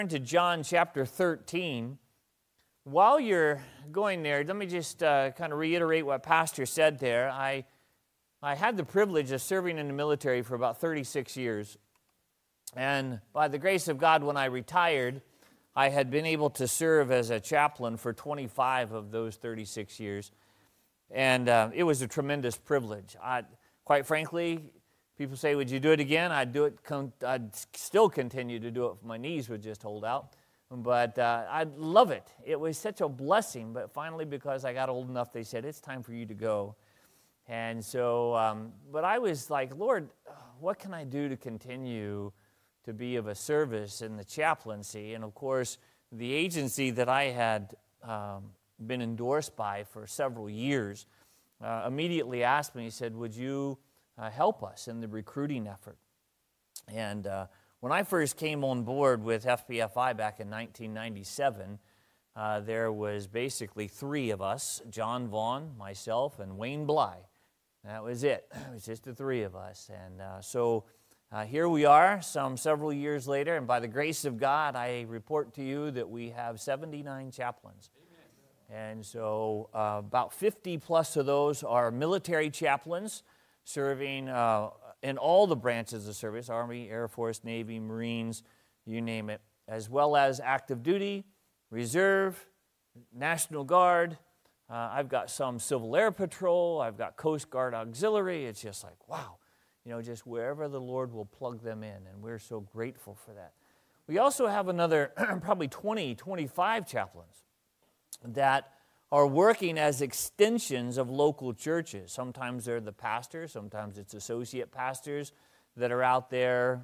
To John chapter 13. While you're going there, let me just kind of reiterate what Pastor said there. I had the privilege of serving in the military for about 36 years. And by the grace of God, when I retired, I had been able to serve as a chaplain for 25 of those 36 years. And it was a tremendous privilege. Quite frankly, people say, would you do it again? I'd do it. I'd still continue to do it if my knees would just hold out. But I'd love it. It was such a blessing. But finally, because I got old enough, they said, it's time for you to go. And so, but I was like, Lord, what can I do to continue to be of a service in the chaplaincy? And of course, the agency that I had been endorsed by for several years immediately asked me, he said, would you help us in the recruiting effort? And when I first came on board with FPFI back in 1997, there was basically three of us, John Vaughn, myself, and Wayne Bly. That was it. It was just the three of us. And so here we are, several years later, and by the grace of God, I report to you that we have 79 chaplains. And so about 50 plus of those are military chaplains, serving in all the branches of service, Army, Air Force, Navy, Marines, you name it, as well as active duty, reserve, National Guard. I've got some Civil Air Patrol. I've got Coast Guard Auxiliary. It's just like, wow, just wherever the Lord will plug them in, and we're so grateful for that. We also have another probably 20, 25 chaplains that are working as extensions of local churches. Sometimes they're the pastors, sometimes it's associate pastors that are out there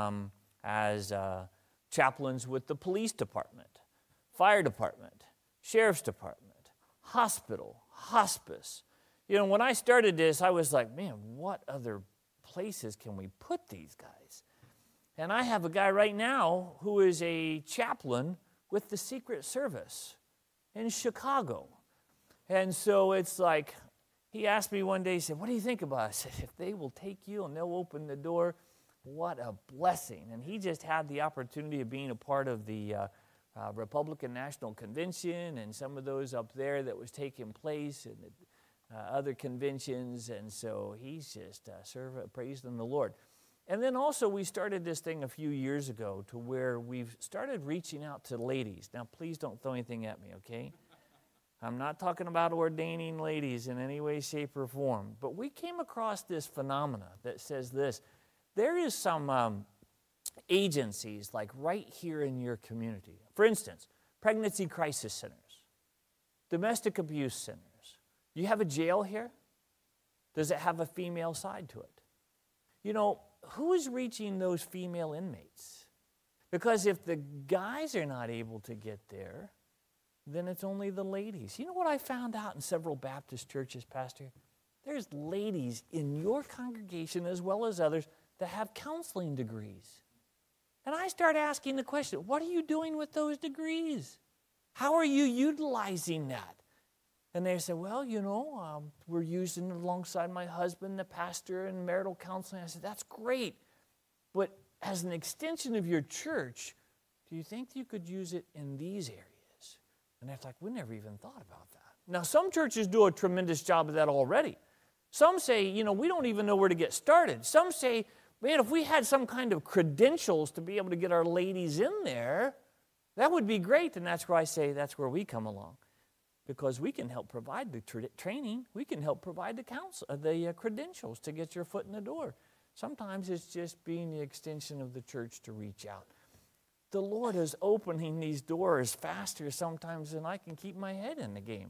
as chaplains with the police department, fire department, sheriff's department, hospital, hospice. When I started this, I was like, man, what other places can we put these guys? And I have a guy right now who is a chaplain with the Secret Service in Chicago. And so it's like, he asked me one day, he said, what do you think about it? I said, if they will take you and they'll open the door, what a blessing. And he just had the opportunity of being a part of the Republican National Convention and some of those up there that was taking place and other conventions. And so he's just praising the Lord. And then also we started this thing a few years ago to where we've started reaching out to ladies. Now, please don't throw anything at me, okay? I'm not talking about ordaining ladies in any way, shape, or form. But we came across this phenomena that says this. There is some agencies like right here in your community. For instance, pregnancy crisis centers, domestic abuse centers. You have a jail here? Does it have a female side to it? Who is reaching those female inmates? Because if the guys are not able to get there, then it's only the ladies. You know what I found out in several Baptist churches, Pastor? There's ladies in your congregation as well as others that have counseling degrees. And I start asking the question, what are you doing with those degrees? How are you utilizing that? And they say, well, we're using it alongside my husband, the pastor, and marital counseling. I said, that's great. But as an extension of your church, do you think you could use it in these areas? And they're like, we never even thought about that. Now, some churches do a tremendous job of that already. Some say, we don't even know where to get started. Some say, man, if we had some kind of credentials to be able to get our ladies in there, that would be great. And that's where I say that's where we come along. Because we can help provide the training. We can help provide the credentials to get your foot in the door. Sometimes it's just being the extension of the church to reach out. The Lord is opening these doors faster sometimes than I can keep my head in the game.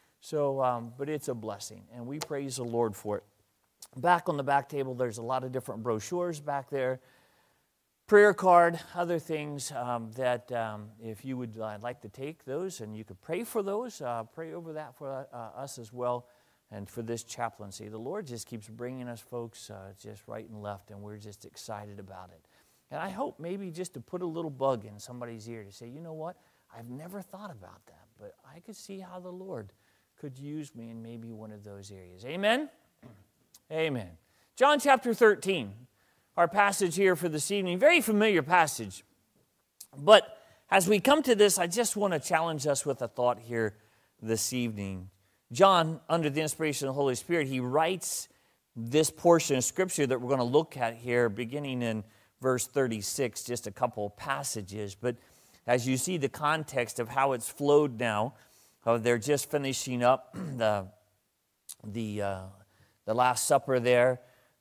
So, but it's a blessing, and we praise the Lord for it. Back on the back table, there's a lot of different brochures back there. Prayer card, other things that if you would like to take those and you could pray for those, pray over that for us as well and for this chaplaincy. The Lord just keeps bringing us folks just right and left, and we're just excited about it. And I hope maybe just to put a little bug in somebody's ear to say, you know what, I've never thought about that, but I could see how the Lord could use me in maybe one of those areas. Amen? Amen. John chapter 13. Our passage here for this evening, very familiar passage. But as we come to this, I just want to challenge us with a thought here this evening. John, under the inspiration of the Holy Spirit, he writes this portion of Scripture that we're going to look at here, beginning in verse 36, just a couple passages. But as you see the context of how it's flowed now, they're just finishing up the Last Supper there.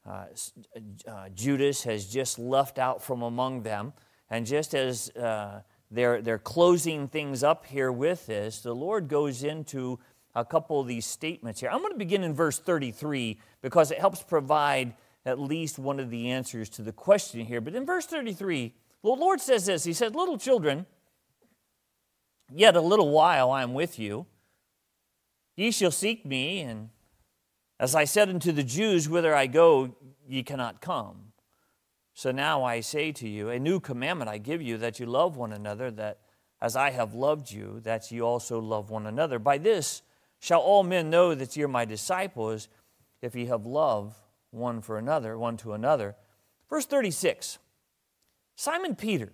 Judas has just left out from among them. And just as they're closing things up here with this, the Lord goes into a couple of these statements here. I'm going to begin in verse 33 because it helps provide at least one of the answers to the question here. But in verse 33, the Lord says this. He said, "Little children, yet a little while I am with you. Ye shall seek me, and as I said unto the Jews, whither I go, ye cannot come. So now I say to you, a new commandment I give you, that you love one another, that as I have loved you, that ye also love one another. By this shall all men know that ye are my disciples, if ye have love one for another, one to another." Verse 36, Simon Peter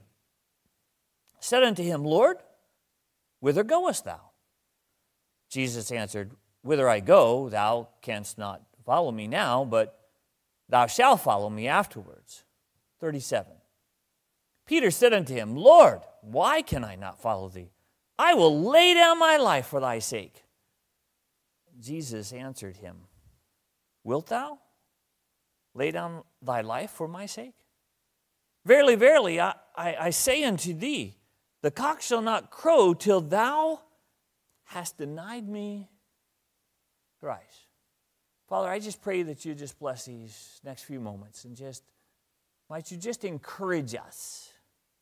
said unto him, "Lord, whither goest thou?" Jesus answered, "Whither I go, thou canst not follow me now, but thou shalt follow me afterwards." 37. Peter said unto him, "Lord, why can I not follow thee? I will lay down my life for thy sake." Jesus answered him, "Wilt thou lay down thy life for my sake? Verily, verily, I say unto thee, the cock shall not crow till thou hast denied me thrice." Father, I just pray that you just bless these next few moments and might you just encourage us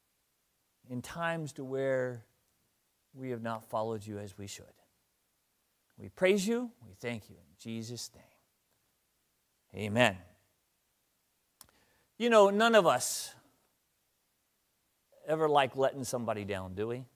in times to where we have not followed you as we should. We praise you. We thank you in Jesus' name. Amen. You know, none of us ever like letting somebody down, do we?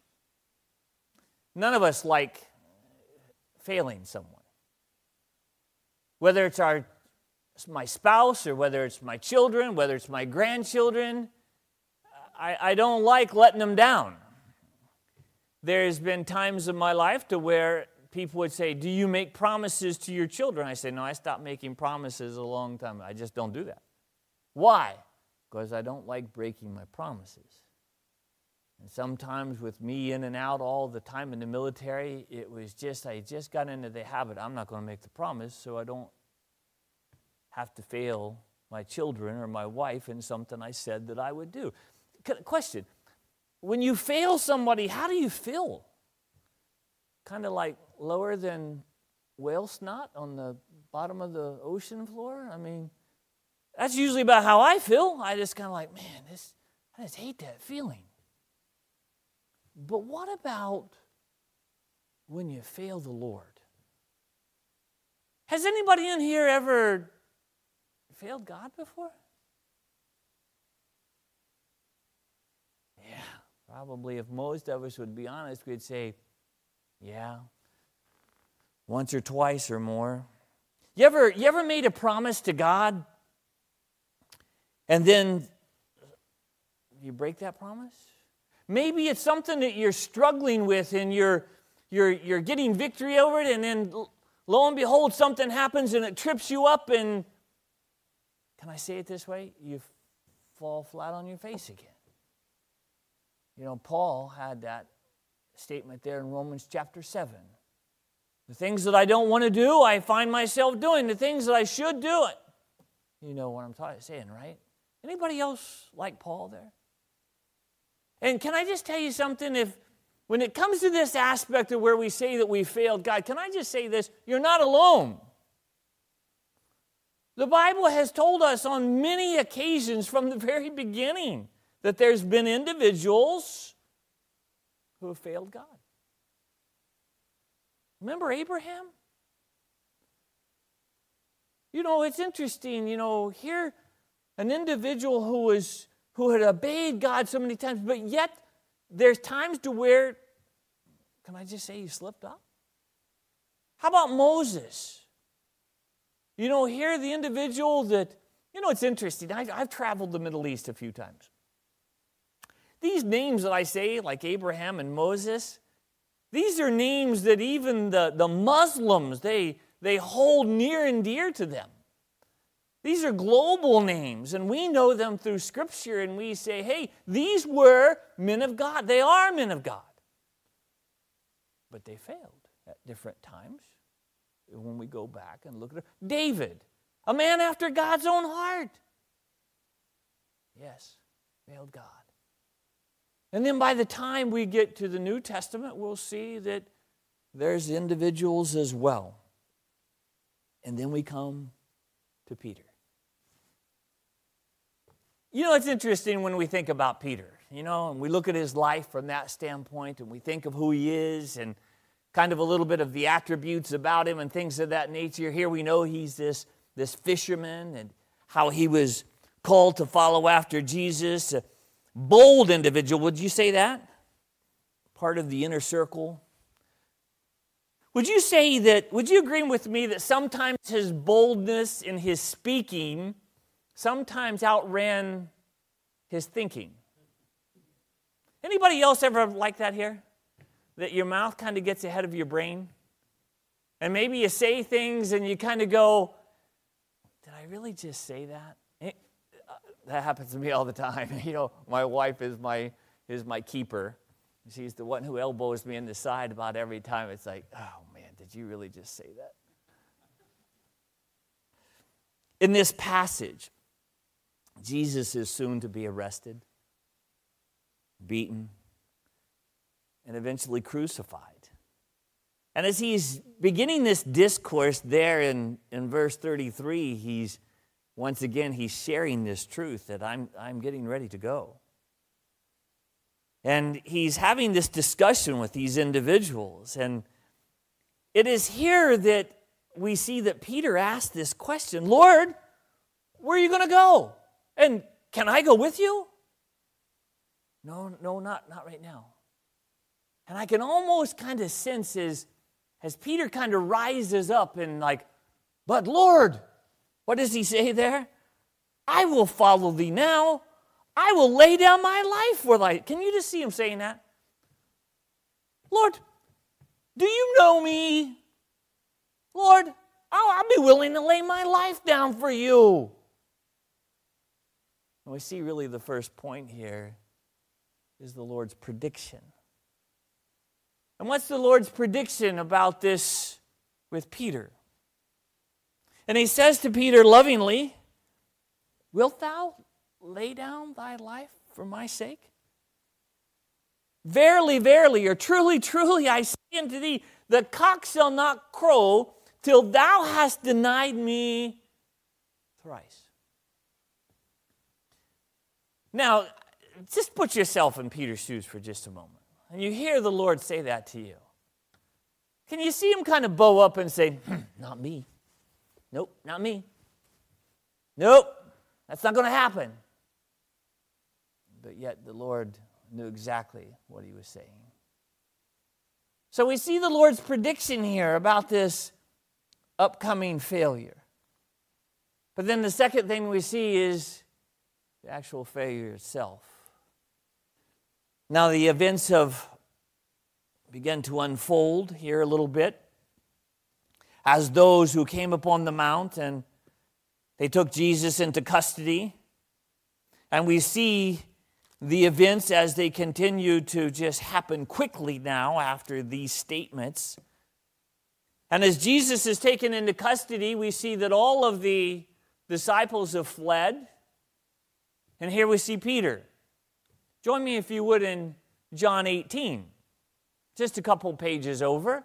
None of us like failing someone. Whether it's my spouse or whether it's my children, whether it's my grandchildren, I don't like letting them down. There's been times in my life to where people would say, "Do you make promises to your children?" I say, "No, I stopped making promises a long time. I just don't do that." Why? Because I don't like breaking my promises. And sometimes with me in and out all the time in the military, I just got into the habit. I'm not going to make the promise so I don't have to fail my children or my wife in something I said that I would do. Question, when you fail somebody, how do you feel? Kind of like lower than whale snot on the bottom of the ocean floor? I mean, that's usually about how I feel. I just kind of like, man, I just hate that feeling. But what about when you fail the Lord? Has anybody in here ever failed God before? Yeah, probably if most of us would be honest, we'd say, yeah, once or twice or more. You ever made a promise to God and then you break that promise? Maybe it's something that you're struggling with and you're getting victory over it, and then lo and behold, something happens and it trips you up, and can I say it this way? You fall flat on your face again. You know, Paul had that statement there in Romans chapter 7. The things that I don't want to do, I find myself doing. The things that I should do, you know what I'm saying, right? Anybody else like Paul there? And can I just tell you something? When it comes to this aspect of where we say that we failed God, can I just say this? You're not alone. The Bible has told us on many occasions from the very beginning that there's been individuals who have failed God. Remember Abraham? You know, it's interesting, here an individual who had obeyed God so many times, but yet there's times to where, can I just say, he slipped up? How about Moses? Here the individual that, it's interesting. I've traveled the Middle East a few times. These names that I say, like Abraham and Moses, these are names that even the Muslims, they hold near and dear to them. These are global names, and we know them through Scripture, and we say, hey, these were men of God. They are men of God. But they failed at different times when we go back and look at it. David, a man after God's own heart. Yes, failed God. And then by the time we get to the New Testament, we'll see that there's individuals as well. And then we come to Peter. You know, it's interesting when we think about Peter, and we look at his life from that standpoint, and we think of who he is and kind of a little bit of the attributes about him and things of that nature. Here we know he's this fisherman and how he was called to follow after Jesus. A bold individual, would you say that? Part of the inner circle. Would you agree with me that sometimes his boldness in his speaking sometimes outran his thinking? Anybody else ever like that here? That your mouth kind of gets ahead of your brain? And maybe you say things and you kind of go, did I really just say that? That happens to me all the time. My wife is my keeper. She's the one who elbows me in the side about every time. It's like, oh man, did you really just say that? In this passage, Jesus is soon to be arrested, beaten, and eventually crucified. And as he's beginning this discourse there in verse 33, he's sharing this truth that I'm getting ready to go. And he's having this discussion with these individuals. And it is here that we see that Peter asked this question, Lord, where are you going to go? And can I go with you? No, not right now. And I can almost kind of sense as Peter kind of rises up and like, but Lord, what does he say there? I will follow thee now. I will lay down my life for thy. Can you just see him saying that? Lord, do you know me? Lord, I'll be willing to lay my life down for you. And we see really the first point here is the Lord's prediction. And what's the Lord's prediction about this with Peter? And he says to Peter lovingly, wilt thou lay down thy life for my sake? Verily, verily, or truly, truly, I say unto thee, the cock shall not crow till thou hast denied me thrice. Now, just put yourself in Peter's shoes for just a moment. And you hear the Lord say that to you. Can you see him kind of bow up and say, not me. Nope, not me. Nope, that's not going to happen. But yet the Lord knew exactly what he was saying. So we see the Lord's prediction here about this upcoming failure. But then the second thing we see is the actual failure itself. Now the events have begun to unfold here a little bit as those who came upon the mount and they took Jesus into custody. And we see the events as they continue to just happen quickly now after these statements. And as Jesus is taken into custody, we see that all of the disciples have fled. And here we see Peter. Join me, if you would, in John 18. Just a couple pages over.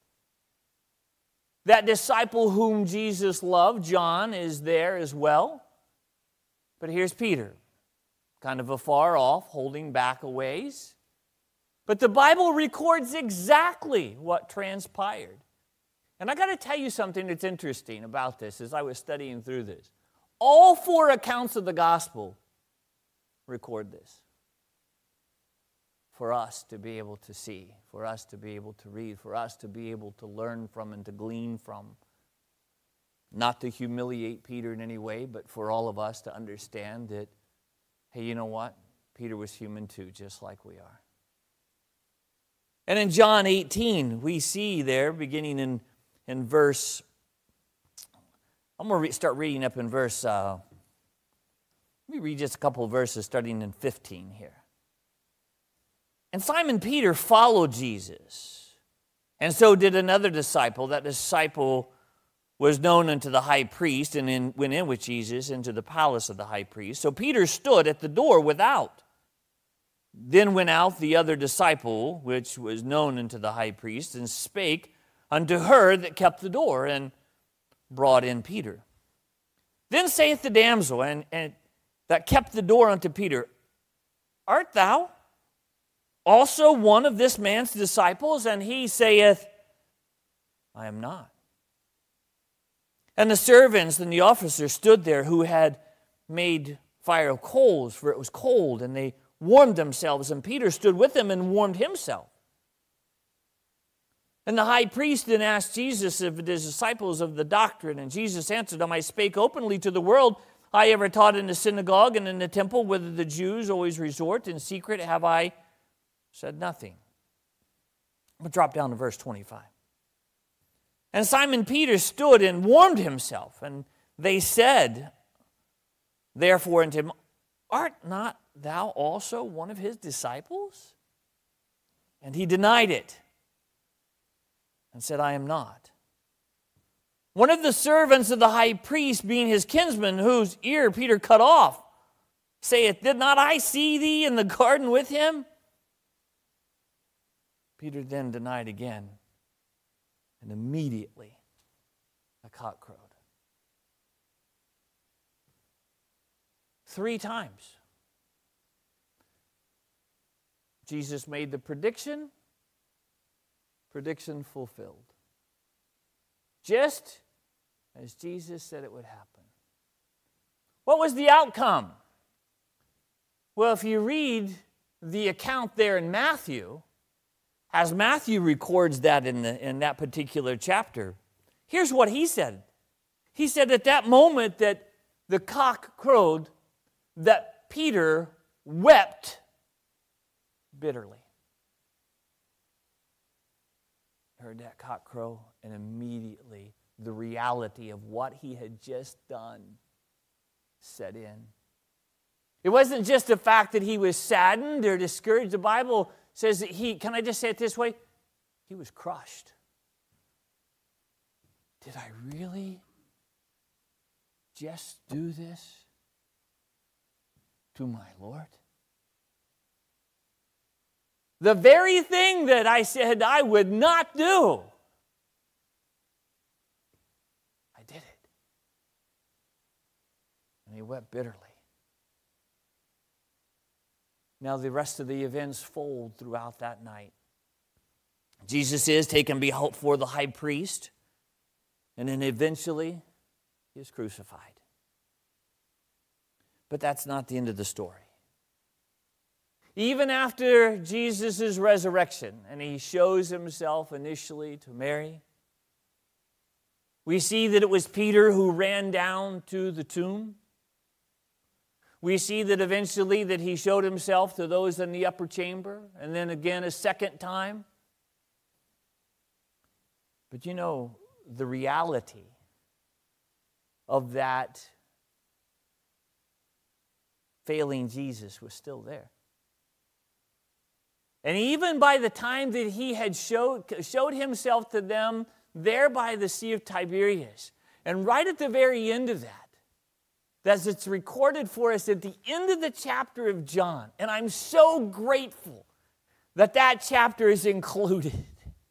That disciple whom Jesus loved, John, is there as well. But here's Peter, kind of afar off, holding back a ways. But the Bible records exactly what transpired. And I got to tell you something that's interesting about this as I was studying through this. All four accounts of the gospel record this. For us to be able to see, for us to be able to read, for us to be able to learn from and to glean from. Not to humiliate Peter in any way, but for all of us to understand that, hey, you know what? Peter was human too, just like we are. And in John 18, we see there, beginning in verse, I'm going to start reading up in verse, let me read just a couple of verses starting in 15 here. And Simon Peter followed Jesus, and so did another disciple. That disciple was known unto the high priest, and went in with Jesus into the palace of the high priest. So Peter stood at the door without. Then went out the other disciple, which was known unto the high priest, and spake unto her that kept the door, and brought in Peter. Then saith the damsel, and that kept the door unto Peter, Art thou also one of this man's disciples? And he saith, I am not. And the servants and the officers stood there, who had made fire of coals, for it was cold, and they warmed themselves. And Peter stood with them and warmed himself. And the high priest then asked Jesus if it is disciples of the doctrine. And Jesus answered them, I spake openly to the world. I ever taught in the synagogue and in the temple, whither the Jews always resort. In secret have I said nothing. I'm going to drop down to verse 25. And Simon Peter stood and warmed himself. And they said, therefore unto him, Art not thou also one of his disciples? And he denied it, and said, I am not. One of the servants of the high priest, being his kinsman, whose ear Peter cut off, saith, Did not I see thee in the garden with him? Peter then denied again, and immediately a cock crowed. 3 times. Jesus made the prediction fulfilled. Just as Jesus said it would happen. What was the outcome? Well, if you read the account there in Matthew, as Matthew records that in that particular chapter, here's what he said. He said at that moment that the cock crowed, that Peter wept bitterly. Heard that cock crow, and immediately the reality of what he had just done set in. It wasn't just the fact that he was saddened or discouraged. The Bible says that can I just say it this way? He was crushed. Did I really just do this to my Lord? The very thing that I said I would not do, I did it. And he wept bitterly. Now the rest of the events fold throughout that night. Jesus is taken before the high priest, and then eventually he is crucified. But that's not the end of the story. Even after Jesus' resurrection, and he shows himself initially to Mary, we see that it was Peter who ran down to the tomb. We see that eventually that he showed himself to those in the upper chamber, and then again a second time. But you know, the reality of that failing Jesus was still there. And even by the time that he had showed himself to them there by the Sea of Tiberias, and right at the very end of that, as it's recorded for us at the end of the chapter of John, and I'm so grateful that that chapter is included,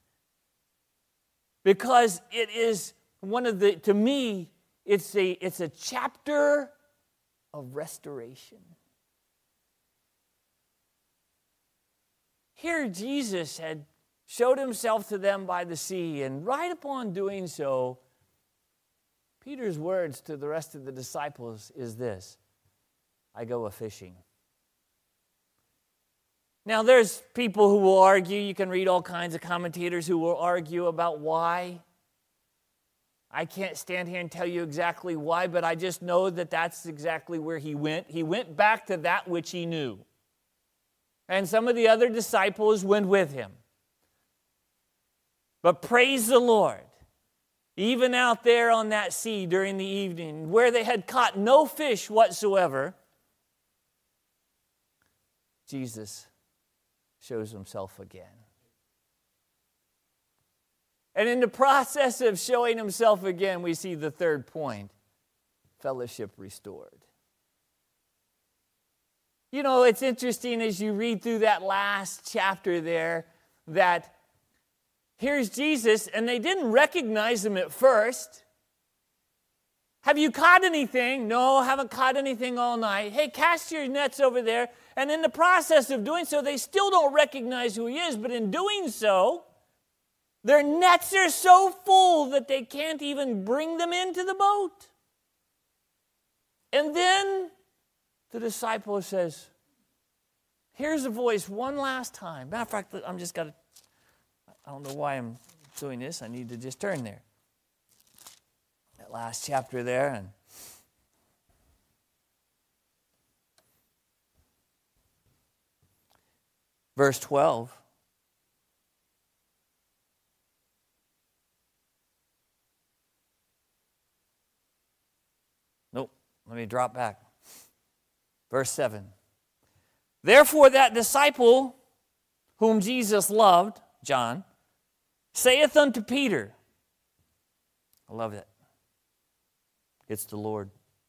because it is one of the, to me, it's a chapter of restoration. Here Jesus had showed himself to them by the sea, and right upon doing so, Peter's words to the rest of the disciples is this: I go a-fishing. Now there's people who will argue, you can read all kinds of commentators who will argue about why. I can't stand here and tell you exactly why, but I just know that that's exactly where he went. He went back to that which he knew. and some of the other disciples went with him. But praise the Lord, even out there on that sea during the evening, where they had caught no fish whatsoever, Jesus shows himself again. And in the process of showing himself again, we see the third point, fellowship restored. You know, it's interesting as you read through that last chapter there that here's Jesus, and they didn't recognize him at first. Have you caught anything? No, haven't caught anything all night. Hey, cast your nets over there. And in the process of doing so, they still don't recognize who he is, but in doing so, their nets are so full that they can't even bring them into the boat. And then the disciple says, here's a voice one last time. Matter of fact, I don't know why I'm doing this. I need to just turn there. That last chapter there. And verse 12. Nope. Let me drop back. Verse 7. Therefore that disciple whom Jesus loved, John, saith unto Peter, I love it. It's the Lord.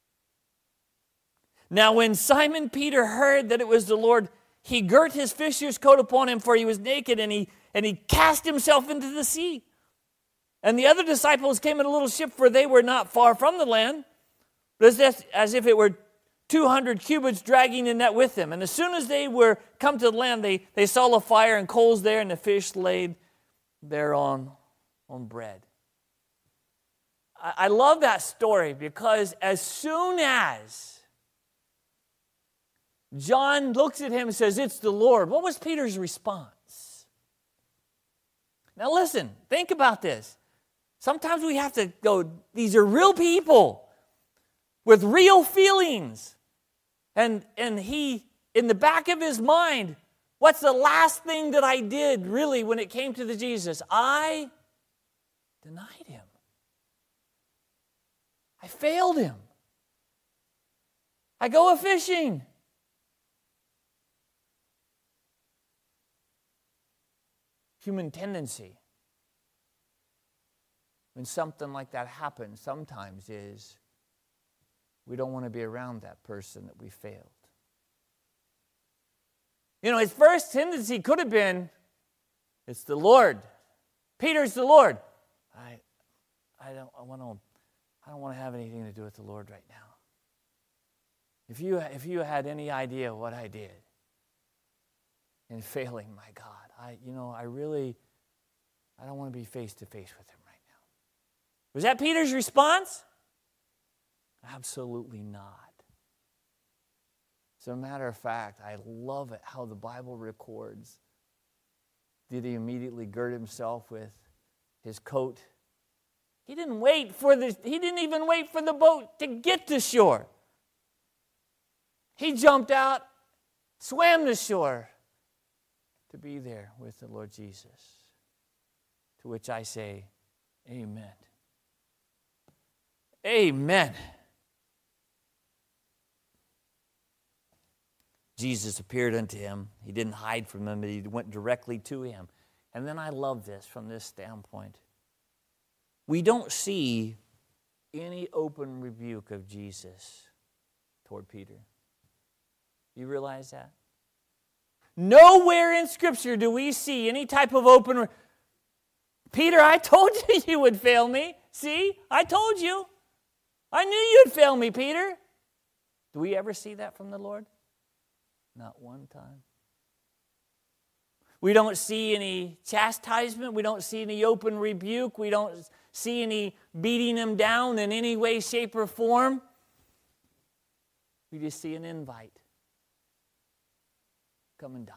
Now when Simon Peter heard that it was the Lord, he girt his fisher's coat upon him, for he was naked, and he cast himself into the sea. And the other disciples came in a little ship, for they were not far from the land, but as if it were 200 cubits dragging the net with them. And as soon as they were come to the land, they saw a fire and coals there, and the fish laid thereon on bread. I love that story because as soon as John looks at him and says, it's the Lord, what was Peter's response? Now listen, think about this. Sometimes we have to go, these are real people with real feelings. And he, in the back of his mind, what's the last thing that I did really when it came to the Jesus? I denied him. I failed him. I go a-fishing. Human tendency when something like that happens sometimes is we don't want to be around that person that we failed. You know, his first tendency could have been, it's the Lord. Peter's the Lord. I don't want to have anything to do with the Lord right now. If you had any idea what I did in failing my God, I don't want to be face to face with him right now. Was that Peter's response? Absolutely not. As a matter of fact, I love it how the Bible records. Did he immediately gird himself with his coat? He didn't even wait for the boat to get to shore. He jumped out, swam the shore to be there with the Lord Jesus. To which I say, amen. Amen. Jesus appeared unto him. He didn't hide from him, but he went directly to him. And then I love this from this standpoint. We don't see any open rebuke of Jesus toward Peter. You realize that? Nowhere in Scripture do we see any type of open Peter, I told you you would fail me. See? I told you. I knew you'd fail me, Peter. Do we ever see that from the Lord? Not one time. We don't see any chastisement. We don't see any open rebuke. We don't see any beating him down in any way, shape, or form. We just see an invite. Come and dine.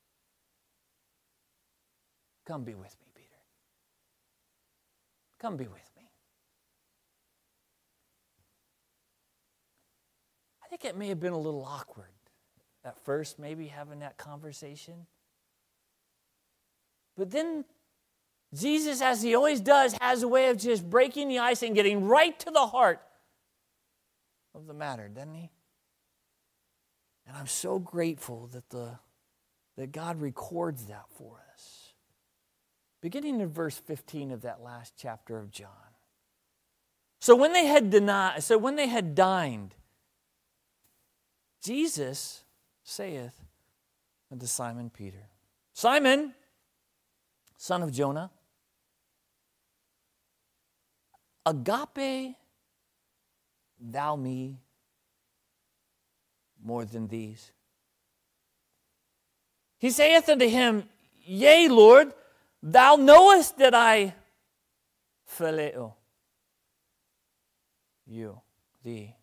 Come be with me, Peter. Come be with me. I think it may have been a little awkward at first, maybe having that conversation. But then Jesus, as he always does, has a way of just breaking the ice and getting right to the heart of the matter, doesn't he? And I'm so grateful that God records that for us. Beginning in verse 15 of that last chapter of John. So when they had dined, Jesus saith unto Simon Peter, Simon, son of Jonah, agape thou me more than these? He saith unto him, Yea, Lord, thou knowest that I phileo you, thee.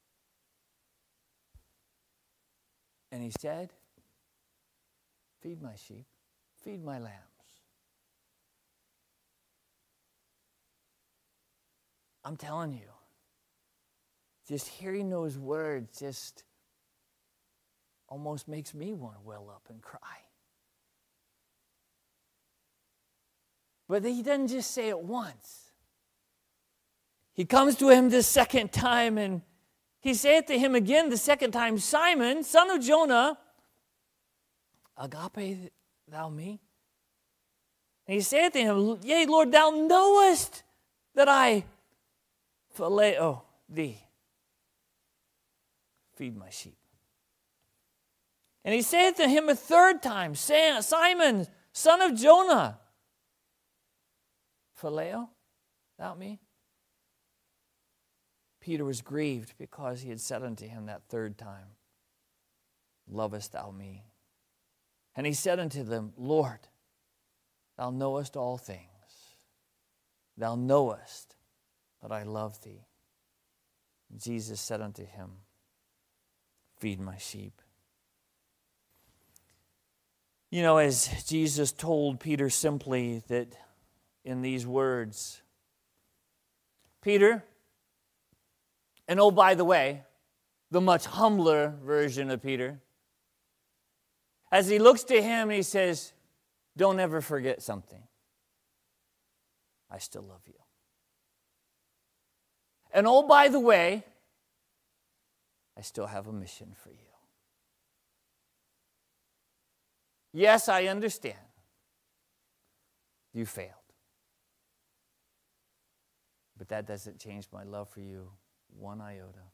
And he said, Feed my sheep, feed my lambs. I'm telling you, just hearing those words just almost makes me want to well up and cry. But he doesn't just say it once. He comes to him the second time, and he saith to him again the second time, Simon, son of Jonah, agape thou me? And he saith to him, Yea, Lord, thou knowest that I phileo thee. Feed my sheep. And he saith to him a third time, Simon, son of Jonah, phileo thou me? Peter was grieved because he had said unto him that third time, Lovest thou me? And he said unto them, Lord, thou knowest all things. Thou knowest that I love thee. Jesus said unto him, Feed my sheep. You know, as Jesus told Peter simply that in these words, Peter, and oh, by the way, the much humbler version of Peter, as he looks to him, he says, Don't ever forget something. I still love you. And oh, by the way, I still have a mission for you. Yes, I understand. You failed. But that doesn't change my love for you one iota.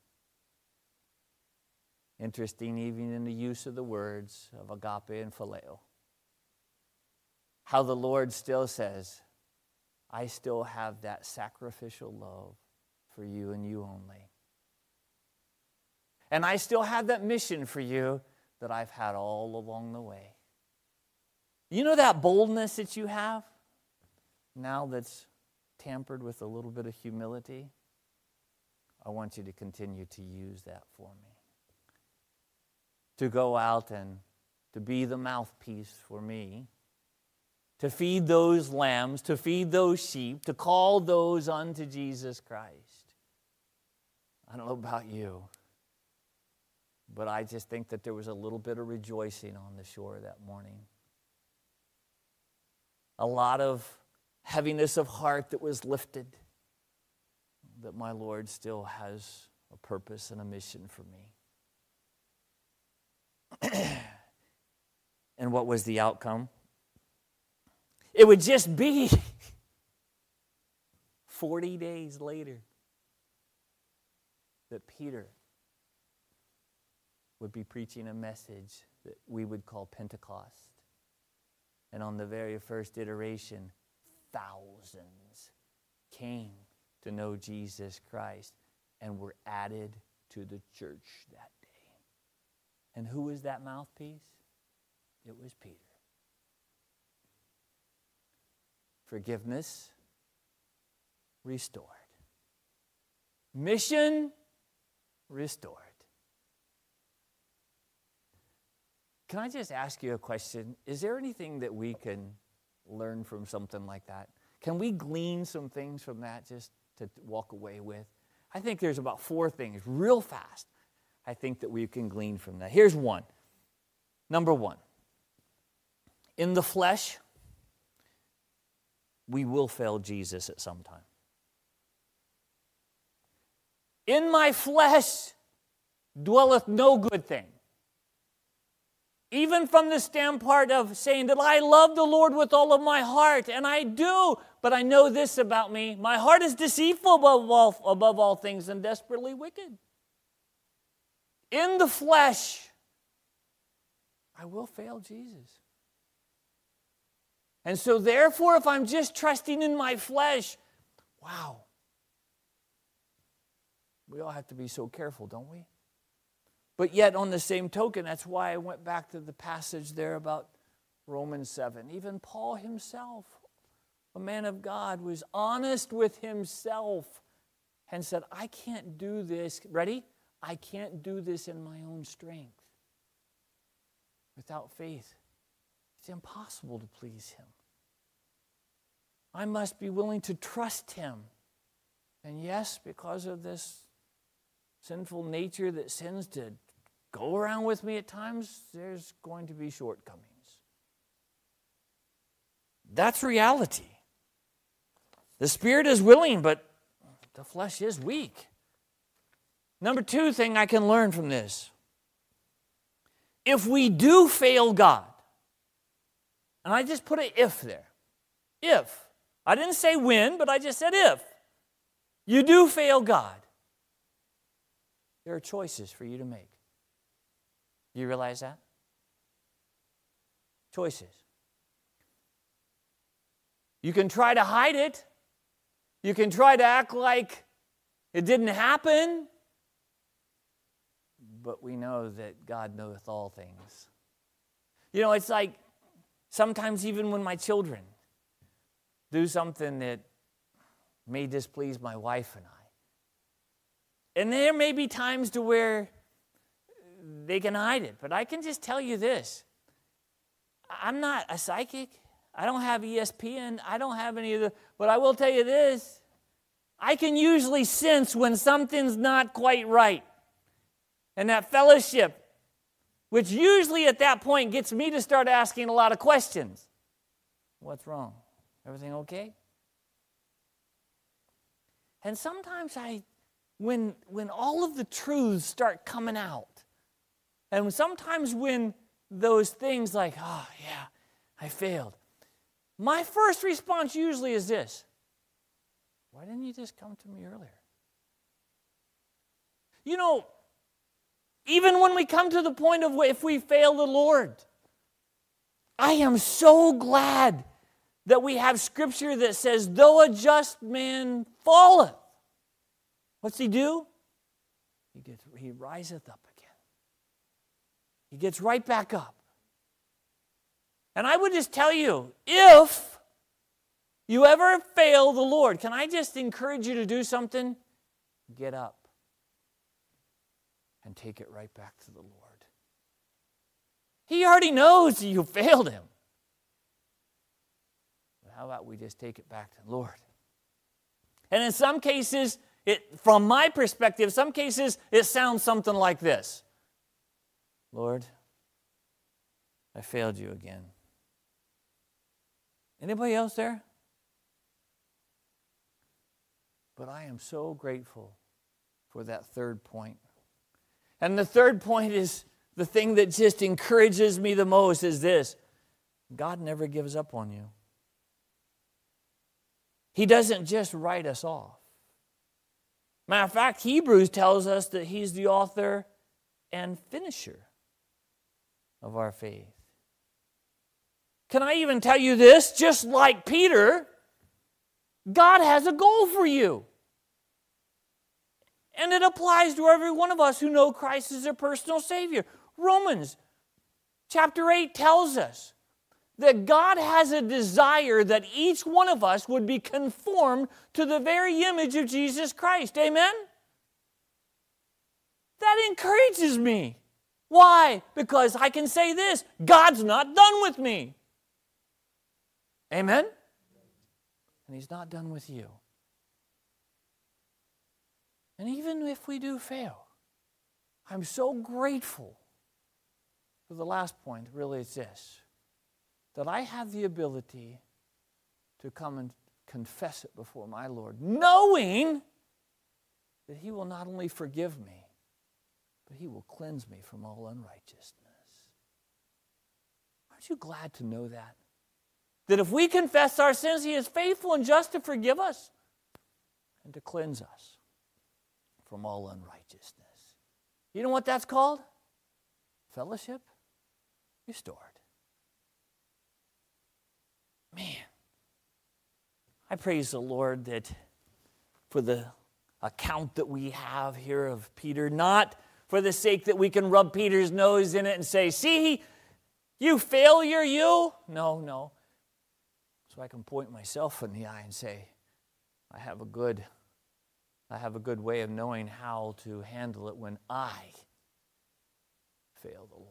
Interesting, even in the use of the words of agape and phileo, how the Lord still says, I still have that sacrificial love for you and you only. And I still have that mission for you that I've had all along the way. You know that boldness that you have now that's tampered with a little bit of humility? I want you to continue to use that for me. To go out and to be the mouthpiece for me. To feed those lambs, to feed those sheep, to call those unto Jesus Christ. I don't know about you, but I just think that there was a little bit of rejoicing on the shore that morning. A lot of heaviness of heart that was lifted, that my Lord still has a purpose and a mission for me. And what was the outcome? It would just be 40 days later that Peter would be preaching a message that we would call Pentecost. And on the very first iteration, thousands came to know Jesus Christ and were added to the church that day. And who was that mouthpiece? It was Peter. Forgiveness restored. Mission restored. Can I just ask you a question? Is there anything that we can learn from something like that? Can we glean some things from that just to walk away with? I think there's about 4 things, real fast, I think that we can glean from that. Here's one. Number one, in the flesh, we will fail Jesus at some time. In my flesh dwelleth no good thing. Even from the standpoint of saying that I love the Lord with all of my heart, and I do, but I know this about me. My heart is deceitful above all things and desperately wicked. In the flesh, I will fail Jesus. And so therefore, if I'm just trusting in my flesh, wow. We all have to be so careful, don't we? But yet, on the same token, that's why I went back to the passage there about Romans 7. Even Paul himself, a man of God, was honest with himself and said, I can't do this. Ready? I can't do this in my own strength. Without faith, it's impossible to please him. I must be willing to trust him. And yes, because of this sinful nature that sins to go around with me at times, there's going to be shortcomings. That's reality. The spirit is willing, but the flesh is weak. Number two thing I can learn from this. If we do fail God, and I just put an if there. If. I didn't say when, but I just said if. You do fail God. There are choices for you to make. Do you realize that? Choices. You can try to hide it. You can try to act like it didn't happen. But we know that God knoweth all things. You know, it's like sometimes even when my children do something that may displease my wife and I. And there may be times to where they can hide it. But I can just tell you this. I'm not a psychic. I don't have ESPN. I don't have any of the... But I will tell you this. I can usually sense when something's not quite right. And that fellowship, which usually at that point gets me to start asking a lot of questions. What's wrong? Everything okay? And sometimes when all of the truths start coming out, and sometimes when those things like, oh yeah, I failed, my first response usually is this: why didn't you just come to me earlier? You know, even when we come to the point of if we fail the Lord, I am so glad that we have scripture that says, though a just man falleth, what's he do? He riseth up again. He gets right back up. And I would just tell you, if you ever fail the Lord, can I just encourage you to do something? Get up and take it right back to the Lord. He already knows you failed him. But how about we just take it back to the Lord? And in some cases, from my perspective, some cases it sounds something like this. Lord, I failed you again. Anybody else there? But I am so grateful for that third point. And the third point is the thing that just encourages me the most is this: God never gives up on you. He doesn't just write us off. Matter of fact, Hebrews tells us that He's the author and finisher of our faith. Can I even tell you this? Just like Peter, God has a goal for you. And it applies to every one of us who know Christ as their personal Savior. Romans chapter 8 tells us that God has a desire that each one of us would be conformed to the very image of Jesus Christ. Amen? That encourages me. Why? Because I can say this: God's not done with me. Amen? And He's not done with you. And even if we do fail, I'm so grateful So the last point really is this, that I have the ability to come and confess it before my Lord, knowing that He will not only forgive me, but He will cleanse me from all unrighteousness. Aren't you glad to know that? That if we confess our sins, He is faithful and just to forgive us and to cleanse us from all unrighteousness. You know what that's called? Fellowship restored. Man, I praise the Lord that for the account that we have here of Peter, not for the sake that we can rub Peter's nose in it and say, see, you failure, you. No. So I can point myself in the eye and say, I have a good way of knowing how to handle it when I fail the Lord.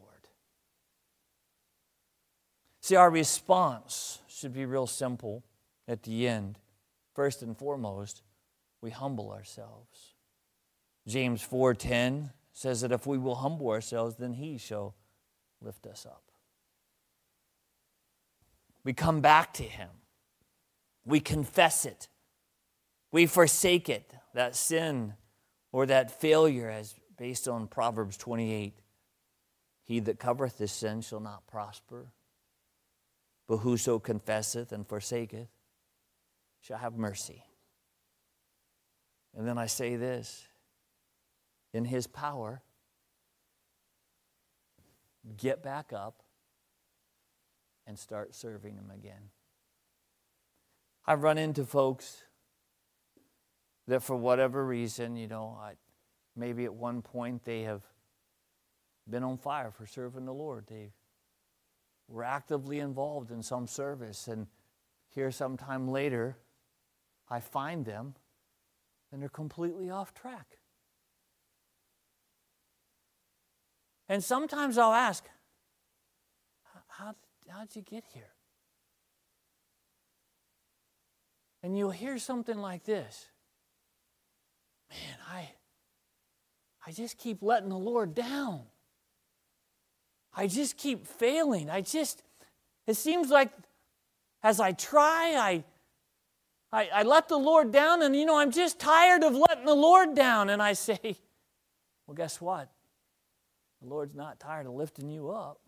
See, our response should be real simple at the end. First and foremost, we humble ourselves. James 4:10 says that if we will humble ourselves, then He shall lift us up. We come back to Him. We confess it. We forsake it, that sin or that failure, as based on Proverbs 28. He that covereth his sin shall not prosper, but whoso confesseth and forsaketh shall have mercy. And then I say this, in His power, get back up and start serving Him again. I've run into folks that for whatever reason, maybe at one point they have been on fire for serving the Lord. They were actively involved in some service, and here sometime later, I find them, and they're completely off track. And sometimes I'll ask, how'd you get here? And you'll hear something like this. Man, I just keep letting the Lord down. I just keep failing. It seems like as I try, I let the Lord down, and I'm just tired of letting the Lord down. And I say, well, guess what? The Lord's not tired of lifting you up.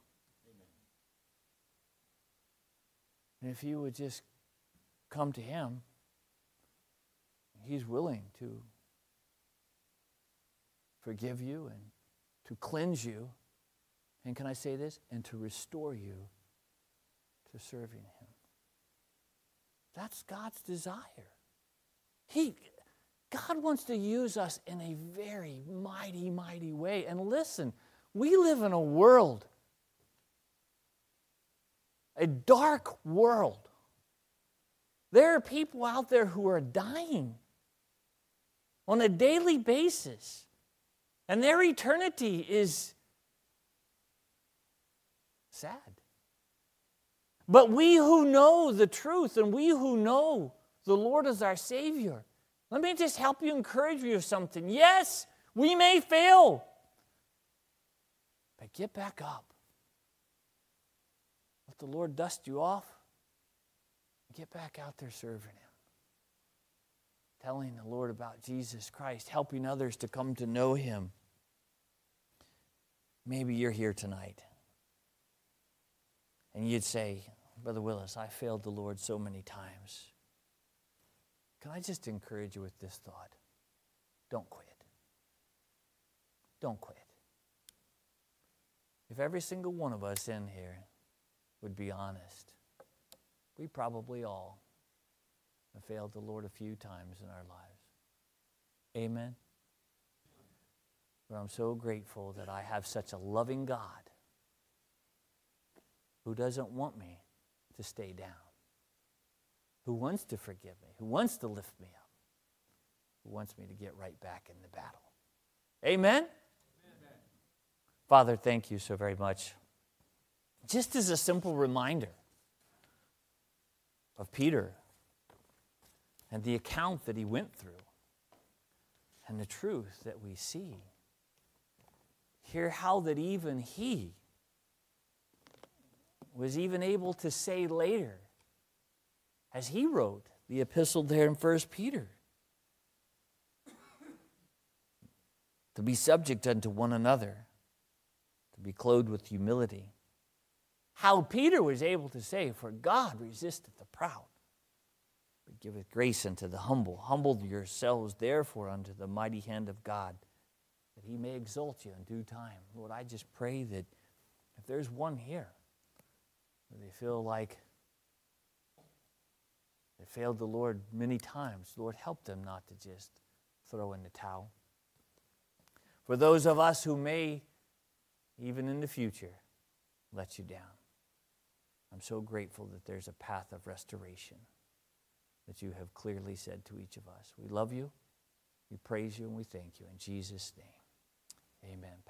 And if you would just come to Him, He's willing to forgive you and to cleanse you. And can I say this? And to restore you to serving Him. That's God's desire. God wants to use us in a very mighty, mighty way. And listen, we live in a world, a dark world. There are people out there who are dying on a daily basis. And their eternity is sad. But we who know the truth and we who know the Lord as our Savior, let me just help you, encourage you of something. Yes, we may fail, but get back up. Let the Lord dust you off. Get back out there serving Him. Telling the Lord about Jesus Christ, helping others to come to know Him. Maybe you're here tonight and you'd say, Brother Willis, I failed the Lord so many times. Can I just encourage you with this thought? Don't quit. Don't quit. If every single one of us in here would be honest, we probably all have failed the Lord a few times in our lives. Amen? But I'm so grateful that I have such a loving God who doesn't want me to stay down, who wants to forgive me, who wants to lift me up, who wants me to get right back in the battle. Amen? Amen. Father, thank you so very much. Just as a simple reminder of Peter and the account that he went through and the truth that we see. Hear how that even he was even able to say later, as he wrote the epistle there in 1 Peter, to be subject unto one another, to be clothed with humility. How Peter was able to say, for God resisteth the proud, but giveth grace unto the humble. Humble yourselves therefore unto the mighty hand of God, that he may exalt you in due time. Lord, I just pray that if there's one here where they feel like they failed the Lord many times, Lord, help them not to just throw in the towel. For those of us who may, even in the future, let you down, I'm so grateful that there's a path of restoration that you have clearly said to each of us. We love you, we praise you, and we thank you. In Jesus' name, amen.